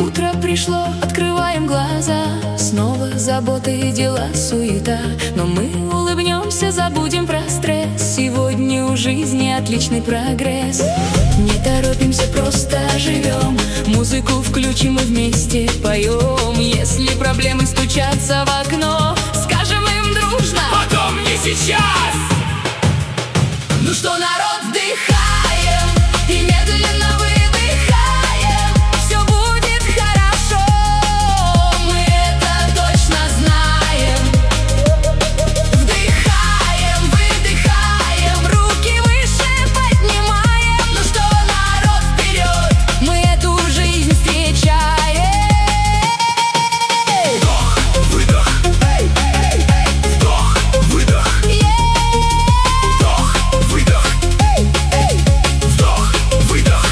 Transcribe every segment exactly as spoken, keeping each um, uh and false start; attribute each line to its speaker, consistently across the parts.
Speaker 1: Утро пришло, открываем глаза. Снова заботы, дела, суета. Но мы улыбнемся, забудем про стресс. Сегодня у жизни отличный прогресс. Не торопимся, просто живем. Музыку включим и вместе поем. Если проблемы стучатся в окно, скажем им дружно:
Speaker 2: потом, не сейчас!
Speaker 1: Ну что, народ, вдыхаем и медленно выдыхаем. Все будет хорошо, мы это точно знаем. Вдыхаем, выдыхаем, руки выше поднимаем. Ну что, народ, вперед, мы эту жизнь встречаем.
Speaker 2: Вдох, выдох, вдох, выдох, вдох, выдох, вдох, выдох.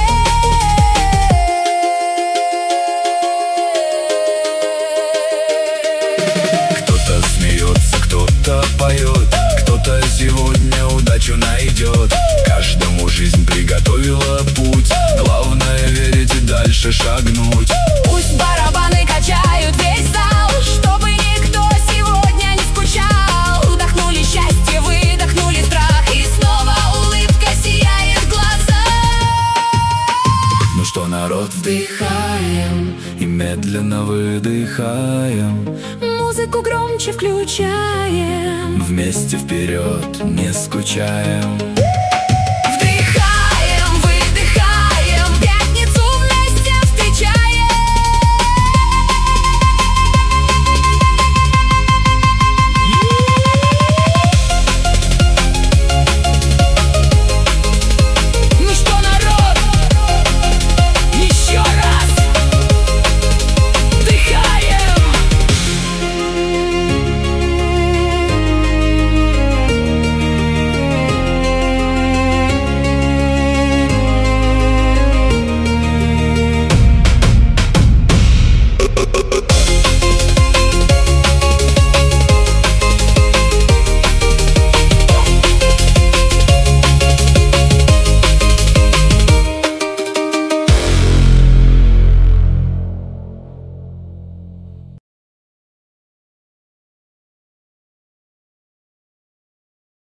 Speaker 2: Кто-то смеется, кто-то поет, кто-то сегодня удачу найдет. Каждому жизнь приготовила путь, главное верить и дальше шагнуть.
Speaker 1: Пусть барабаны качают весь зал, чтобы никто сегодня не скучал. Вдохнули счастье, выдохнули страх, и снова улыбка сияет в глазах.
Speaker 2: Ну что, народ, вдыхаем и медленно выдыхаем.
Speaker 1: Музыку громче включаем.
Speaker 2: Вместе вперед, не скучаем.